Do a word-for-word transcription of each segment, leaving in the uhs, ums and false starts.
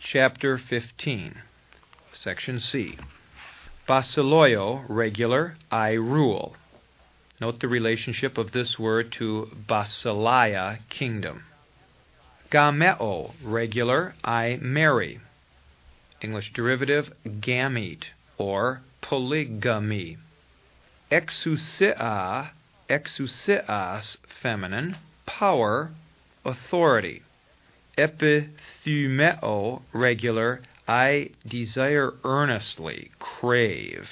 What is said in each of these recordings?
Chapter fifteen, Section C. Basileio, regular, I rule. Note the relationship of this word to Basileia, kingdom. Gameo, regular, I marry. English derivative, gamete, or polygamy. Exousia, exousias, feminine, power, authority. Epithumeo, regular, I desire earnestly, crave.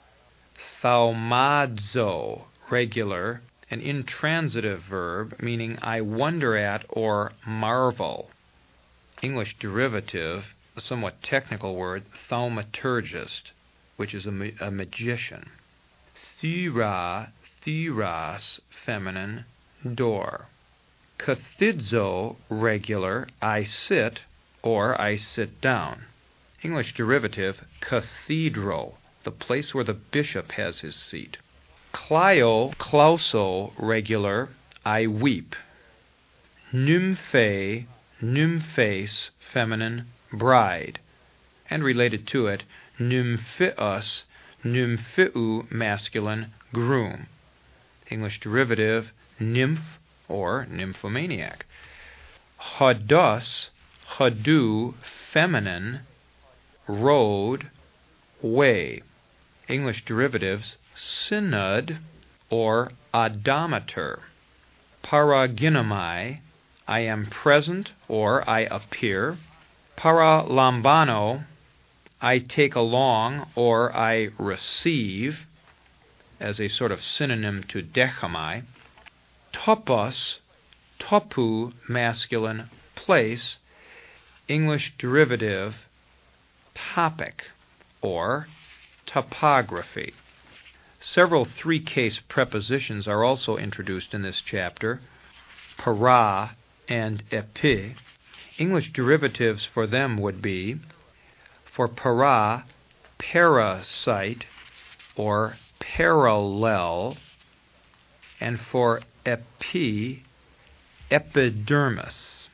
Thaumazo, regular, an intransitive verb meaning I wonder at or marvel. English derivative, a somewhat technical word, thaumaturgist, which is a, ma- a magician. Thera, theras, feminine, door. Kathidzo, regular, I sit or I sit down. English derivative, cathedral, the place where the bishop has his seat. Clio, clauso, regular, I weep. Nymphe, nymphes, feminine, bride. And related to it, nympheus, nympheu, masculine, groom. English derivative, nymph or nymphomaniac. Hodos, hodu, feminine, road, way. English derivatives, synod or odometer. Paraginomai, I am present or I appear. Paralambano, I take along or I receive, as a sort of synonym to dechamai. Topos, topu, masculine, place. English derivative, topic or topography. Several three-case prepositions are also introduced in this chapter, para and epi. English derivatives for them would be, for para, parasite or parallel, and for epi, epidermis.